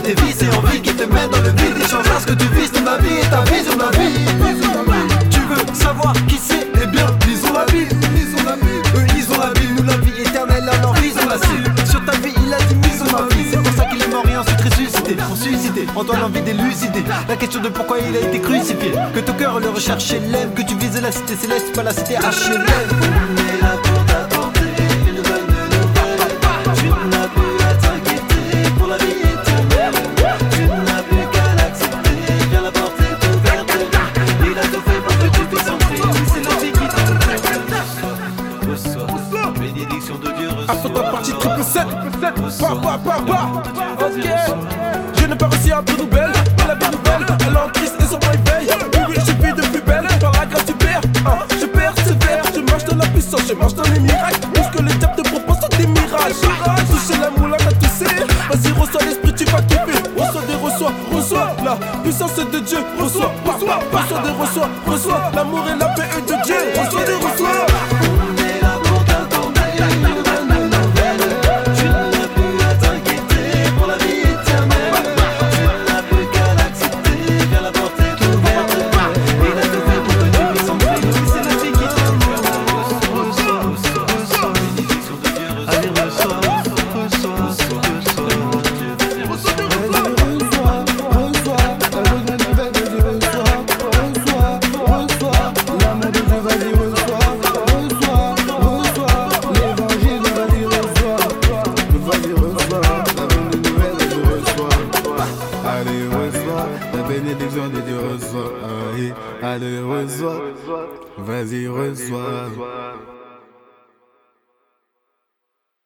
tes vices et envies qui te mènent dans le vide. Il changera ce que tu vises, ton avis et ta vision de la vie. Tu veux savoir qui c'est? Eh bien, lisons la Bible. Eux ils ont la Bible, nous la vie éternelle, alors ils ont la cible. Sur ta vie il a dit mise en ma vie. C'est pour ça qu'il est mort et ensuite ressuscité. Pour susciter, on doit l'envie d'élucider la question de pourquoi il a été crucifié. Que ton cœur le recherche et l'aime, que tu vises la cité céleste, pas la cité HLM. On est là pour t'apporter une bonne nouvelle. Tu n'as plus à t'inquiéter pour la vie éternelle. Tu n'as plus qu'à l'accepter, viens la porte est ouverte. Il a tout fait pour que tu puisses entrer, c'est la vie qui t'aime. Reçois, bénédiction de Dieu, reçois. Après ta partie 777, ok. Je n'ai pas réussi à peu nouvelle, mais la bonne nouvelle, elle est en triste et sur mon éveil. Oui, oui, je vis de plus belle, par la grâce du Père. Je persévère, je marche dans la puissance, je marche dans les miracles. Tout ce que les diables te proposent sont des mirages. Toucher la moule, t'as toussé. Vas-y, reçois l'esprit, tu vas kiffer. Reçois la puissance de Dieu. Reçois des reçois l'amour et la paix de Dieu. Reçois des reçois. La bénédiction de Dieu reçoit. Allez, reçois. Vas-y, reçois.